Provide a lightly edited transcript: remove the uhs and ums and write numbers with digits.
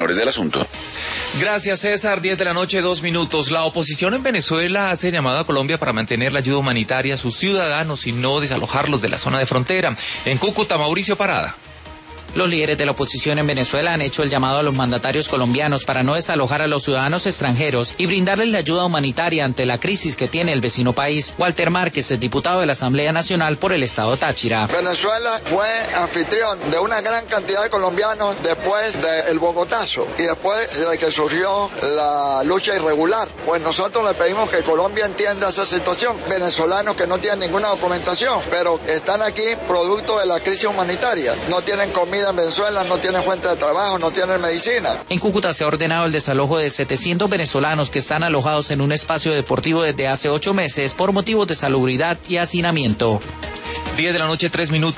del asunto. Gracias, César. 10 de la noche, 2 minutos. La oposición en Venezuela hace llamado a Colombia para mantener la ayuda humanitaria a sus ciudadanos y no desalojarlos de la zona de frontera. En Cúcuta, Mauricio Parada. Los líderes de la oposición en Venezuela han hecho el llamado a los mandatarios colombianos para no desalojar a los ciudadanos extranjeros y brindarles la ayuda humanitaria ante la crisis que tiene el vecino país. Walter Márquez, el diputado de la Asamblea Nacional por el Estado Táchira. Venezuela fue anfitrión de una gran cantidad de colombianos después del Bogotazo y después de que surgió la lucha irregular. Pues nosotros le pedimos que Colombia entienda esa situación. Venezolanos que no tienen ninguna documentación, pero están aquí producto de la crisis humanitaria. No tienen comida en Venezuela, no tienen fuente de trabajo, no tienen medicina. En Cúcuta se ha ordenado el desalojo de 700 venezolanos que están alojados en un espacio deportivo desde hace 8 meses por motivos de salubridad y hacinamiento. 10 de la noche, 3 minutos.